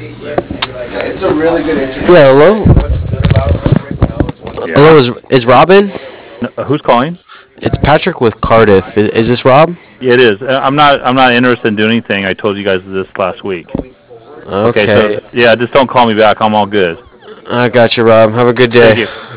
It's a really good interview. Yeah, hello. Yeah. Hello, is Robin? Who's calling? It's Patrick with Cardiff. Is this Rob? Yeah, it is. I'm not interested in doing anything. I told you guys this last week. Okay, so Okay, yeah, just don't call me back. I'm all good. I got you, Rob. Have a good Thank day. you.